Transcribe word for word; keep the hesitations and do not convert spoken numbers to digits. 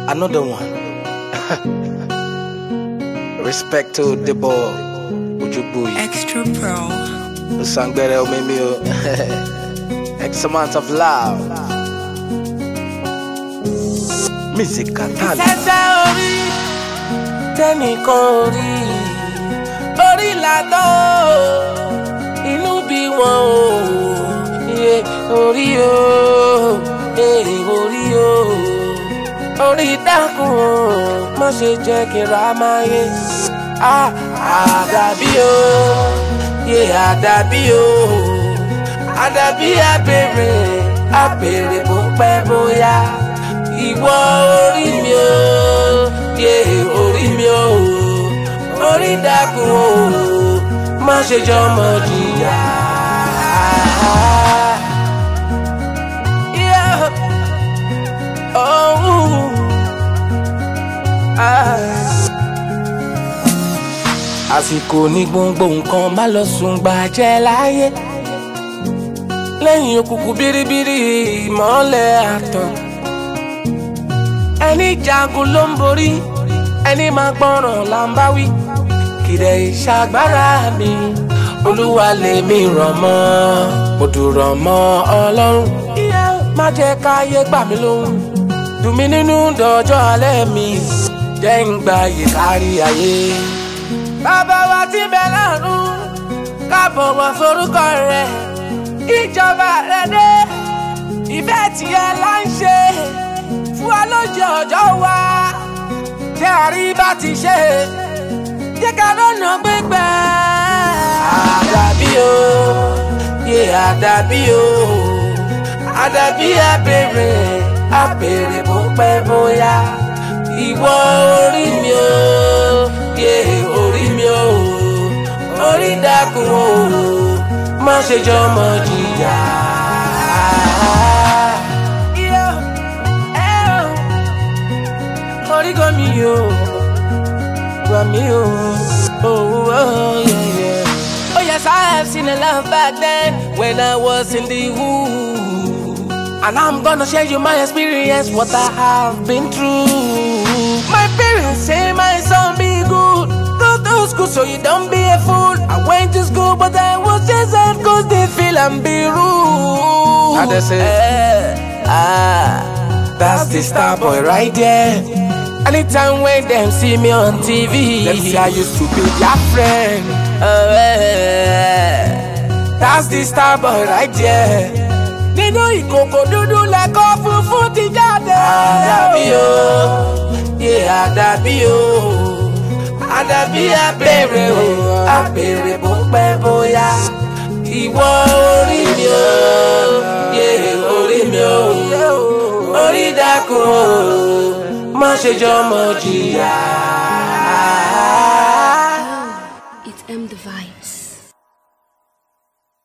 Another one. Respect to the boy Ujubuyi. Extra Pro. The song better make me X amount of love. Music and talent. Ìṣẹ̀ṣẹ̀ orí tẹ́nìkan orí orí làtọ́ inú bí wọn o iye orí o èrè orí o orí dákun o má ṣe jẹ́ kí n ra máa yé àdàbí o yé àdàbí o àdàbí àbèrè àbèrè bó pẹ́ bóyá ìwọ orí mi o yé orí mi o orí dákun o má ṣe jọmọ jìyà. Àsìkò ní gbogbo nǹkan má lọ sùn gbàjẹ́ láyé lẹ́yìn òkùnkùn bíríbírí ìmọ́lẹ̀ àtàn. Ẹni jagun ló ń borí ẹni máa gbọ́ràn là ń bá wí kìdẹ̀ ìṣàgbára mi olúwa lèmi rọ̀ mọ́ mo dùrọ̀ mọ́ ọlọ́run má jẹ́ káyé gbà mí lóhùn dùn mí nínú dọjọ́ alẹ́ mi jẹ́ ń gba yè kárí ayé. Bàbá wa tí bẹ lọ́run ká bọ̀wọ̀ forúkọ rẹ̀ ìjọba rẹ̀ dé ìfẹ́ tiẹ̀ là ń ṣe fún wa lójú ọjọ́ wa jẹ́ àríbá ti ṣe jẹ́ ká lọ́nà gbígbẹ́. Àdàbí o yé àdàbí o àdàbí àbèrè àbèrè bó pẹ́ bóyá ìwọ orí mi o yé orí mi o orí dákun o má ṣe jọmọ jìyà. Orí gan mi o gbà mí o oh, oh yeah yeah. Oh yes, I have seen a love back then when I was in the hood, and I'm gonna share you my experience, what I have been through. My parents say my son be good, go to school so you don't be a fool. I went to school but I was just out cause they feel I'm be rude. How they say? Eh, ah, that's the star boy right there. Anytime when them see me on T V, them say I used to be their friend. Uh, eh, that's the star boy right there. Nínú ìkòkò dúdú lẹ́kọ̀ọ́ funfun ti jáde. Àdàbí o, yé àdàbí o, àdàbí àbèrè o, àbèrè bó pẹ́ bóyá. Ìwọ orí mi o, yé orí mi o, orí dákun o, má ṣe jọmọ jìyà. It's M the Vibe.